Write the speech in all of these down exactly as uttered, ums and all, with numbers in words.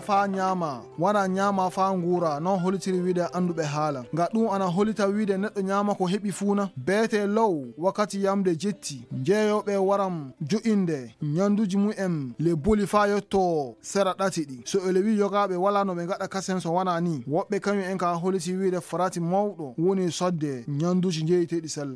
fa nyama wana nyama fa ngura non holitiri wide anduɓe haala nga ɗum ana holita wide neɗɗo nyama ko heɓi funa beete low wakkati yamde jetti jeeyoɓe waram jo'inde nyanduji mu'en le boli fa yotto sera ɗati ɗi so ele wi yogaɓe wala no ɓe gaɗa kasen so wana ni woɓɓe kañum en ka holiti wide farati mawɗo woni sodde nyanduji jeeyiteɗi sella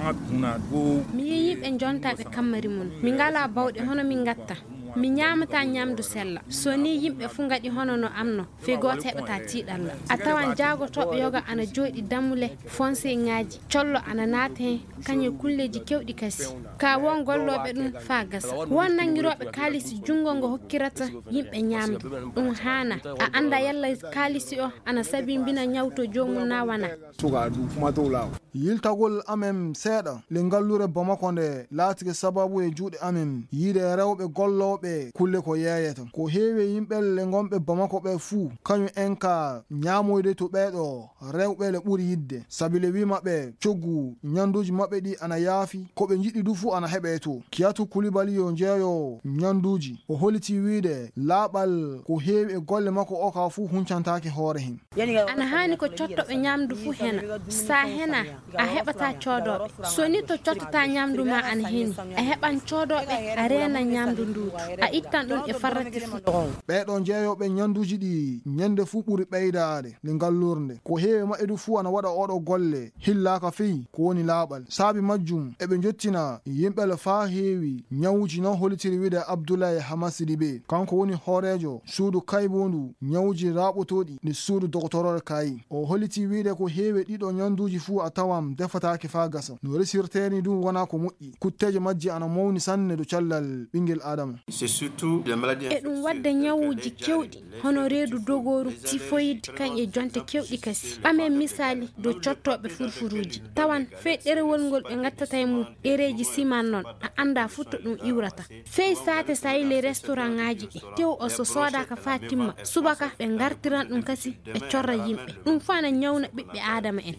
mi yi yimɓe jontaɓe kammari mun mi ngala bawɗe hono min gatta mi ñamata ñamdu sella so ni yimɓe fu gaɗi hono no amno fe goto heɓata tiiɗalla a tawan jaagotoɓe yoga ana jooɗi dammule fonse ŋaji collo ana naata hen kañum kulleji kewɗi kasi ka won golloɓe ɗum fa gasa won nanguiroɓe kaalisi jungo ngo hokkirata yimɓe ñamdu ɗum hana a anda yalla kaalisi o ana sabimbina ñawto jomum na wana yiltagol amen seeɗa le ngallure Bamako nde laatike sababu e juuɗe amen yiide rewɓe golloɓe kulle ko yeeyata ko heewi yimɓe le gonɓe Bamako ɓe fuu kañum en ka ñamoyde to ɓeeɗo rewɓe le ɓuri yidde sabi le wi maɓɓe coggu ñanduji maɓɓe ɗi ana yaafi ko ɓe jiɗi du fuu ana heɓe to Kiyatu Kulibali yo jeeyo ñanduji o holiti wiide laaɓal ko heewi e golle makko o ka fuu huncantake hoore hen ana hani ko cottoɓe ñamdu fuu hena sa hena a heɓata coodoɓe so ni to cottata ñamdu ma ana heni a heɓan coodoɓe a rena ñamdu ndudu a ittan ɗum e farrati fuu ɓeɗo jeeyoɓe ñanduji ɗi ñande fuu ɓuri ɓeydade le ngallurde ko heewi maɓɓe du fuu ana waɗa oɗo golle hillaka feyi ko woni laaɓal saabi majjum eɓe jottina yimɓele faa heewi ñawuji non holitiri wiide Abdoulaye Hamasidi ɓe kanko woni hoorejo suudu kaybondu ñawuji raɓotoɗi nde suudu doctorore kayi o holiti wiide ko heewi ɗiɗo ñanduji fuu a tawam defatake fa gasa no resirteni ɗum wona ko moƴƴi kutteje majji ana mawni sanne do callal ɓinguel adama e ɗum wadda ñawuji kewɗi hono reedu dogoru typhoïde kan e jonte kewɗi kasi ɓamen misali do cottoɓe furfuruji tawan fe ɗerewol ngol ɓe gattata e mum ɗereji siman non a anda futto ɗum iwrata fey sate sa yile restaurant ngaji ɗi tew o so sodaka fa timma subaka ɓe gartiran ɗum kasi ɓe corra yimɓe ɗum fana ñawna ɓiɓɓe adama en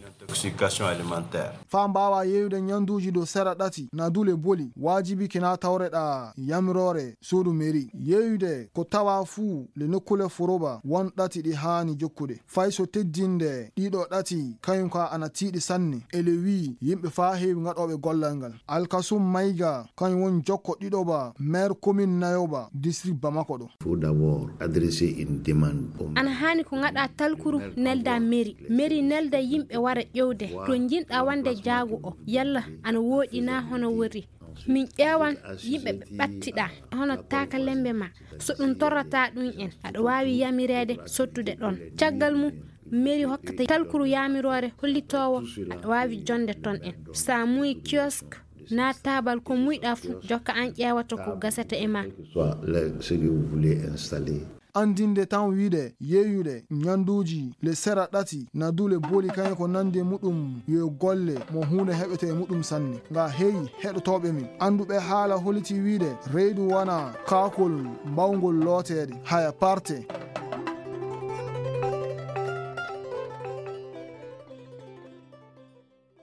fa mbawa yeyude ñanduji do sera ɗati na dule boli wajibi kina tawreɗa yamirore suudu mairie yeyude ko tawa fuu le nokkule foroba won ɗati ɗi hani jokkude fay so teddinde ɗiɗo ɗati kañum ka ana tiiɗi sanne ele wi yimɓe fa heewi gaɗoɓe gollal ngal Alkasum Maïga kañum won jokko ɗiɗoba maire commune Nayoba district Bamako ɗo faut d'abord adresser une demande ana hani ko gaɗa talkuru nelda mairie mairie nelda yimɓe wara ƴewde to jinɗa wande jaagu o yalla ana woɗina hono wori min ƴeewan yimɓe ɓe ɓattiɗa hono taka lembe ma so ɗum torrata ɗum en aɗa wawi yamirede sottude ɗon caggal mum mairie hokkata talkuru yamirore hollitowo aɗa wawi jonde ton en sa muy kiosque na tabal ko muyɗa fu jokka an ƴeewata ko gasata e ma andinde tan wiide yeyude ñanduji le sera ɗati na dule boli kañum ko nande muɗum yo golle mo hunde heɓete e muɗum sanne nga heeyi heɗotoɓe min anduɓe haala holiti wiide reedu wana kakol mbawgol lootede haya parte